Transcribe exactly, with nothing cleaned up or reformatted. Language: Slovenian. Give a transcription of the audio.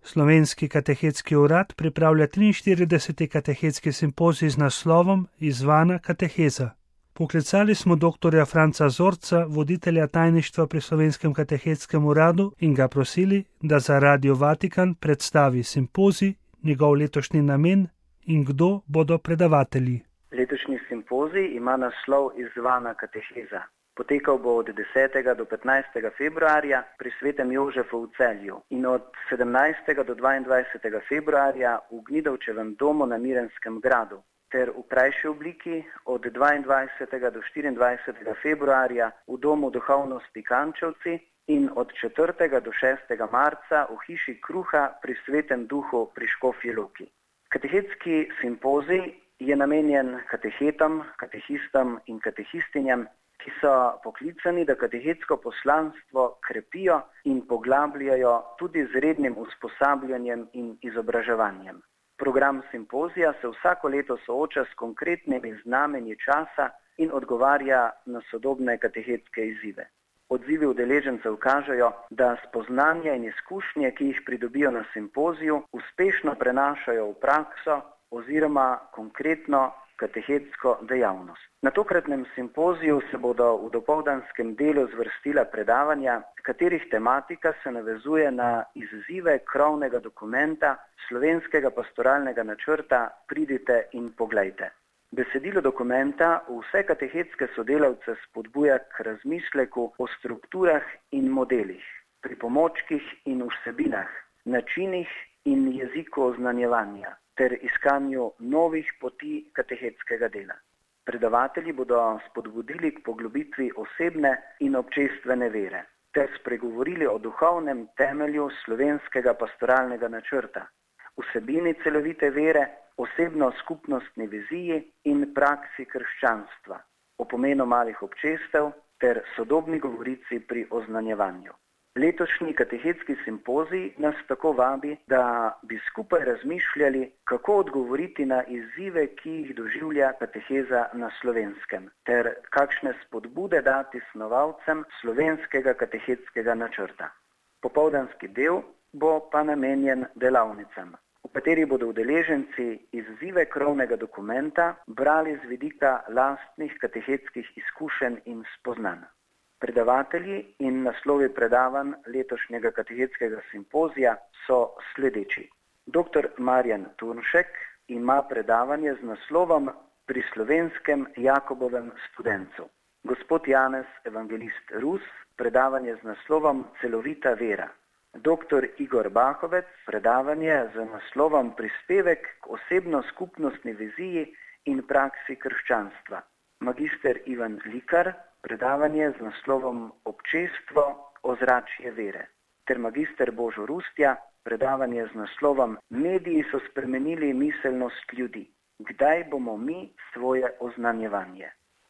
Slovenski katechetski urad pripravlja triinštirideseti katechetski simpozij z naslovom Izzvana kateheza. Poklicali smo doktorja Franca Zorca, voditelja tajništva pri Slovenskem katehetskem uradu, in ga prosili, da za Radio Vatikan predstavi simpozij, njegov letošnji namen in kdo bodo predavatelji. Letošnji simpozij ima naslov Izzvana kateheza. Potekal bo od desetega do petnajstega februarja pri Svetem Jožefu v Celju in od sedemnajstega do dvaindvajsetega februarja v Gnidovčevem domu na Mirenskem gradu ter v krajši obliki od dvaindvajsetega do štiriindvajsetega februarja v domu duhovnosti Kančevci in od četrtega do šestega marca v hiši Kruha pri Svetem Duhu pri Škofji Loki. Katehetski simpozij je namenjen katehetom, katehistom in katehistinjam, ki so poklicani, da katehetsko poslanstvo krepijo in poglabljajo tudi z rednim usposabljanjem in izobraževanjem. Program simpozija se vsako leto sooča s konkretnimi znamenji časa in odgovarja na sodobne katehetske izzive. Odzivi udeležencev kažejo, da spoznanja in izkušnje, ki jih pridobijo na simpoziju, uspešno prenašajo v prakso oziroma konkretno katehetsko dejavnost. Na tokratnem simpoziju se bodo v dopoldanskem delu zvrstila predavanja, katerih tematika se navezuje na izzive krovnega dokumenta slovenskega pastoralnega načrta Pridite in poglejte. Besedilo dokumenta vse katehetske sodelavce spodbuja k razmisleku o strukturah in modelih, pripomočkih in vsebinah, načinih in jeziku oznanjevanja ter iskanju novih poti katehetskega dela. Predavatelji bodo spodbudili k poglobitvi osebne in občestvene vere ter spregovorili o duhovnem temelju slovenskega pastoralnega načrta, vsebini celovite vere, osebno skupnostni viziji in praksi krščanstva, o pomenu malih občestev ter sodobni govorici pri oznanjevanju. Letošnji katehetski simpozij nas tako vabi, da bi skupaj razmišljali, kako odgovoriti na izzive, ki jih doživlja kateheza na Slovenskem, ter kakšne spodbude dati snovalcem slovenskega katehetskega načrta. Popoldanski del bo pa namenjen delavnicam, v kateri bodo udeleženci izzive krovnega dokumenta brali z vidika lastnih katehetskih izkušenj in spoznanj. Predavatelji in naslovi predavanj letošnjega katehetskega simpozija so sledeči. Doktor Marjan Turnšek ima predavanje z naslovom Pri slovenskem Jakobovem studencu. Gospod Janez Evangelist Rus, predavanje z naslovom Celovita vera. Doktor Igor Bahovec, predavanje z naslovom Prispevek k osebno-skupnostni viziji in praksi krščanstva. Magister Ivan Likar, predavanje z naslovom Občestvo, ozračje vere. Ter magister Božo Rustja, predavanje z naslovom Mediji so spremenili miselnost ljudi. Kdaj bomo mi svoje oznanjevanje?